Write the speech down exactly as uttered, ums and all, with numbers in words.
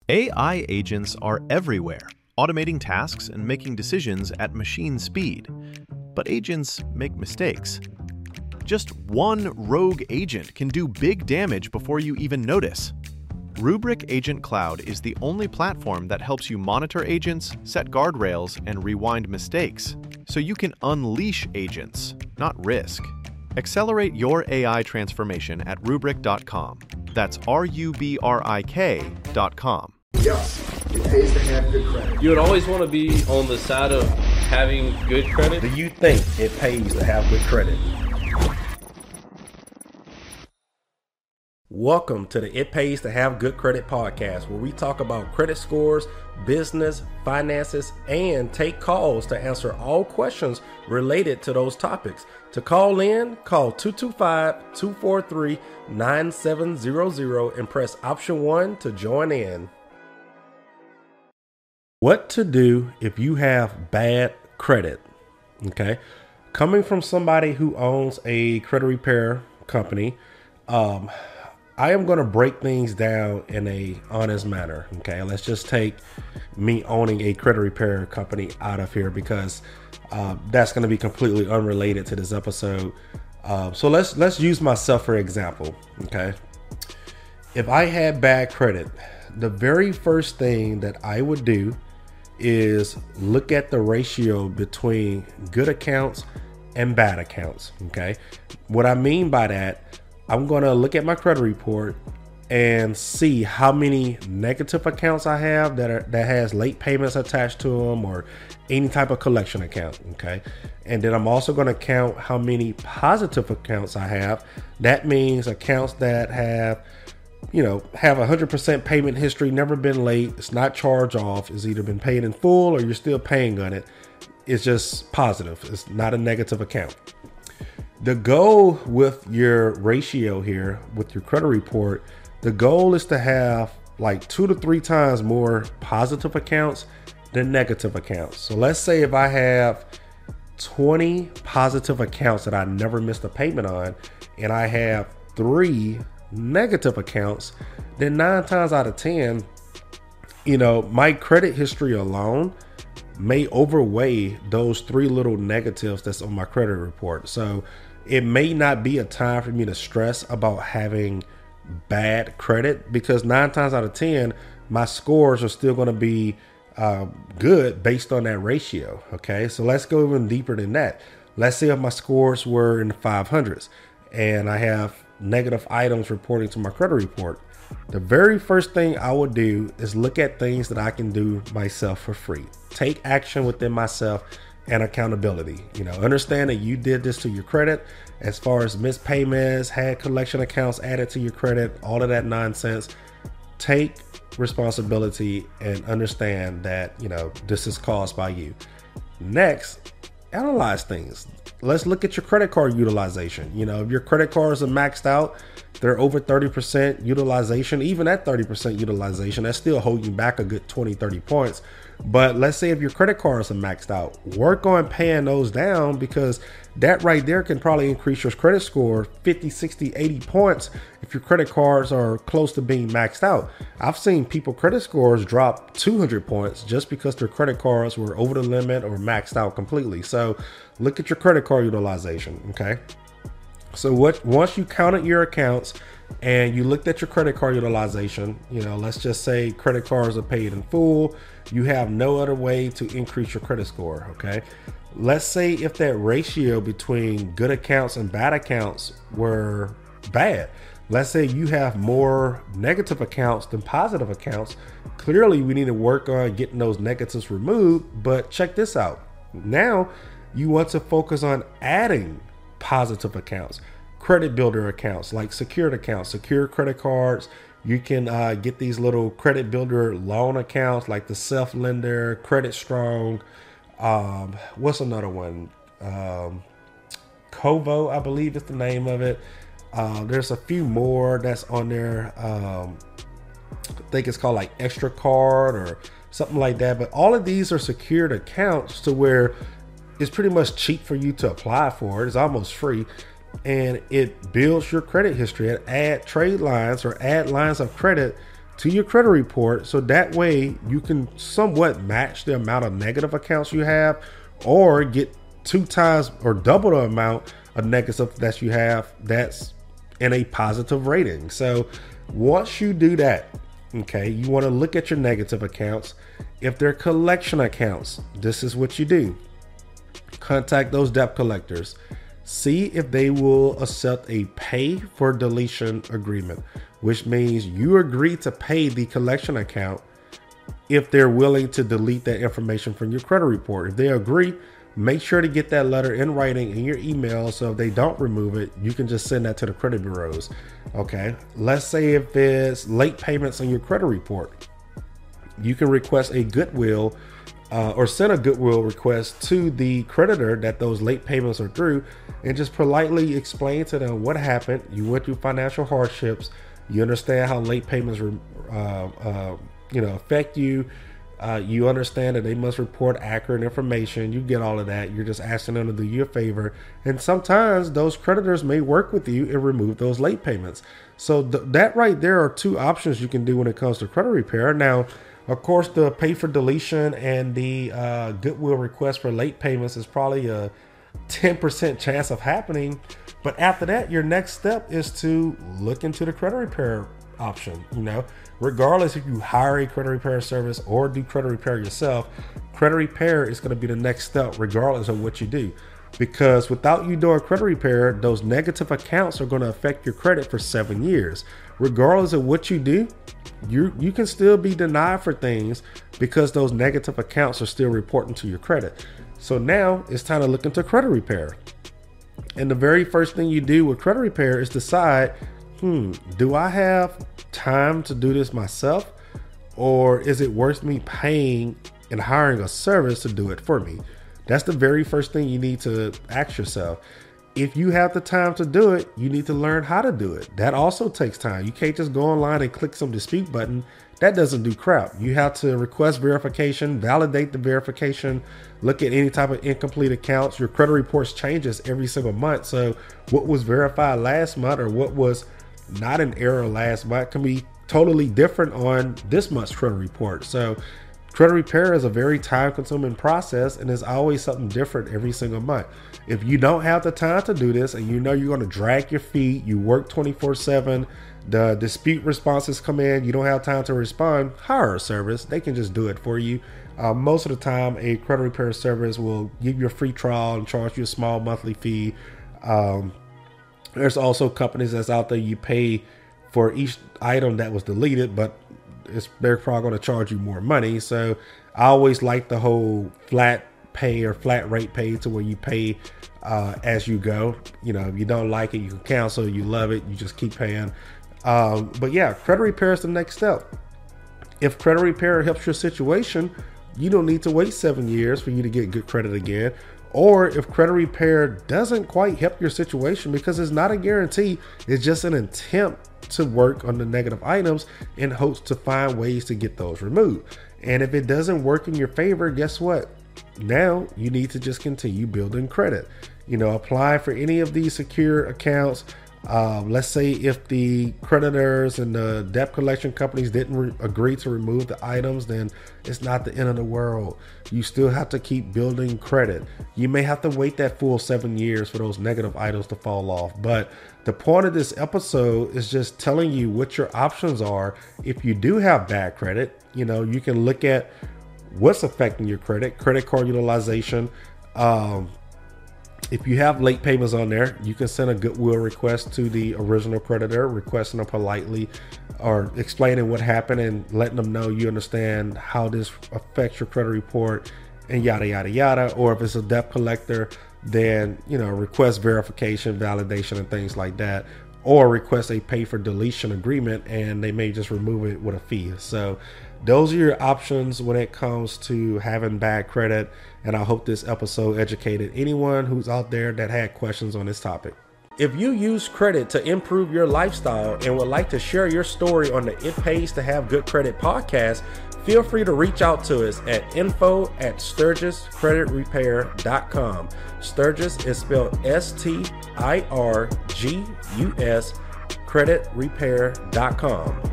A I agents are everywhere, automating tasks and making decisions at machine speed. But agents make mistakes. Just one rogue agent can do big damage before you even notice. Rubrik Agent Cloud is the only platform that helps you monitor agents, set guardrails, and rewind mistakes, so you can unleash agents, not risk. Accelerate your A I transformation at rubrik dot com. That's R U B R I K dot com. Yes, it pays to have good credit. You would always want to be on the side of having good credit. Do you think it pays to have good credit? Welcome to the It Pays to Have Good Credit podcast, where we talk about credit scores, business, finances, and take calls to answer all questions related to those topics. To call in, call two two five, two four three, nine seven zero zero and press option one to join in. What to do if you have bad credit? Okay. Coming from somebody who owns a credit repair company, um, I am going to break things down in a honest manner. Okay. Let's just take me owning a credit repair company out of here, because uh, that's going to be completely unrelated to this episode. Uh, so let's, let's use myself for example. Okay. If I had bad credit, the very first thing that I would do is look at the ratio between good accounts and bad accounts. Okay. What I mean by that, I'm going to look at my credit report and see how many negative accounts I have that are, that has late payments attached to them, or any type of collection account. Okay. And then I'm also going to count how many positive accounts I have. That means accounts that have, you know, have a one hundred percent payment history, never been late, it's not charged off, it's either been paid in full or you're still paying on it. It's just positive. It's not a negative account. The goal with your ratio here, with your credit report, the goal is to have like two to three times more positive accounts than negative accounts. So let's say if I have twenty positive accounts that I never missed a payment on, and I have three negative accounts, then nine times out of ten, you know, my credit history alone may overweigh those three little negatives that's on my credit report. So it may not be a time for me to stress about having bad credit, because nine times out of ten, my scores are still going to be uh, good based on that ratio. Okay. So let's go even deeper than that. Let's say if my scores were in the five hundreds and I have negative items reporting to my credit report, the very first thing I would do is look at things that I can do myself for free. Take action within myself and accountability. You know, understand that you did this to your credit, as far as missed payments, had collection accounts added to your credit, all of that nonsense. Take responsibility and understand that, you know, this is caused by you. Next, analyze things. Let's look at your credit card utilization. You know, if your credit cards are maxed out, they're over thirty percent utilization. Even at thirty percent utilization, that's still holding back a good twenty, thirty points. But let's say if your credit cards are maxed out, work on paying those down, because that right there can probably increase your credit score fifty, sixty, eighty points if your credit cards are close to being maxed out. I've seen people credit scores drop two hundred points just because their credit cards were over the limit or maxed out completely. So look at your credit card utilization. Okay. So what, once you counted your accounts and you looked at your credit card utilization, you know, let's just say credit cards are paid in full. You have no other way to increase your credit score. Okay. Let's say if that ratio between good accounts and bad accounts were bad. Let's say you have more negative accounts than positive accounts. Clearly, we need to work on getting those negatives removed. But check this out. Now you want to focus on adding positive accounts, credit builder accounts, like secured accounts, secure credit cards. You can uh, get these little credit builder loan accounts like the Self Lender, Credit Strong. Um, what's another one? Um, Kovo, I believe is the name of it. Uh, there's a few more that's on there. Um, I think it's called like Extra Card or something like that. But all of these are secured accounts to where it's pretty much cheap for you to apply for. It's almost free. And it builds your credit history and add trade lines or add lines of credit to your credit report, so that way you can somewhat match the amount of negative accounts you have, or get two times or double the amount of negative that you have that's in a positive rating. So once you do that, okay, you want to look at your negative accounts. If they're collection accounts, this is what you do. Contact those debt collectors. See if they will accept a pay for deletion agreement, which means you agree to pay the collection account if they're willing to delete that information from your credit report. If they agree, make sure to get that letter in writing in your email, so if they don't remove it, you can just send that to the credit bureaus. Okay, let's say if there's late payments on your credit report, you can request a goodwill uh, or send a goodwill request to the creditor that those late payments are through, and just politely explain to them what happened. You went through financial hardships. You understand how late payments uh, uh, you know, affect you. Uh, you understand that they must report accurate information. You get all of that. You're just asking them to do you a favor. And sometimes those creditors may work with you and remove those late payments. So th- that right there are two options you can do when it comes to credit repair. Now, of course, the pay for deletion and the uh, goodwill request for late payments is probably a ten percent chance of happening. But after that, your next step is to look into the credit repair option. You know, regardless if you hire a credit repair service or do credit repair yourself, credit repair is going to be the next step regardless of what you do. Because without you doing credit repair, those negative accounts are going to affect your credit for seven years. Regardless of what you do, you you can still be denied for things because those negative accounts are still reporting to your credit. So now it's time to look into credit repair. And the very first thing you do with credit repair is decide, hmm, do I have time to do this myself? Or is it worth me paying and hiring a service to do it for me? That's the very first thing you need to ask yourself. If you have the time to do it, you need to learn how to do it. That also takes time. You can't just go online and click some dispute button. That doesn't do crap. You have to request verification, validate the verification, look at any type of incomplete accounts. Your credit reports changes every single month. So what was verified last month or what was not an error last month can be totally different on this month's credit report. So credit repair is a very time consuming process, and there's always something different every single month. If you don't have the time to do this and you know you're going to drag your feet, you work twenty-four seven, the dispute responses come in, you don't have time to respond, hire a service. They can just do it for you. Uh, most of the time, a credit repair service will give you a free trial and charge you a small monthly fee. Um, there's also companies that's out there you pay for each item that was deleted, but it's, they're probably going to charge you more money. So I always like the whole flat pay or flat rate pay, to where you pay uh, as you go. You know, if you don't like it, you can cancel. You love it, you just keep paying. Um, but yeah, credit repair is the next step. If credit repair helps your situation, you don't need to wait seven years for you to get good credit again. Or if credit repair doesn't quite help your situation, because it's not a guarantee, it's just an attempt to work on the negative items in hopes to find ways to get those removed. And if it doesn't work in your favor, guess what? Now you need to just continue building credit. You know, apply for any of these secure accounts. Um, let's say if the creditors and the debt collection companies didn't re- agree to remove the items, then it's not the end of the world. You still have to keep building credit. You may have to wait that full seven years for those negative items to fall off. But the point of this episode is just telling you what your options are. If you do have bad credit, you know, you can look at what's affecting your credit, credit card utilization. Um, If you have late payments on there, you can send a goodwill request to the original creditor, requesting them politely or explaining what happened and letting them know you understand how this affects your credit report and yada, yada, yada. Or if it's a debt collector, then, you know, request verification, validation, and things like that. Or request a pay for deletion agreement, and they may just remove it with a fee. So those are your options when it comes to having bad credit. And I hope this episode educated anyone who's out there that had questions on this topic. If you use credit to improve your lifestyle and would like to share your story on the It Pays to Have Good Credit podcast, feel free to reach out to us at info at sturgis credit repair dot com. Sturgis is spelled S T I R G U S credit repair dot com.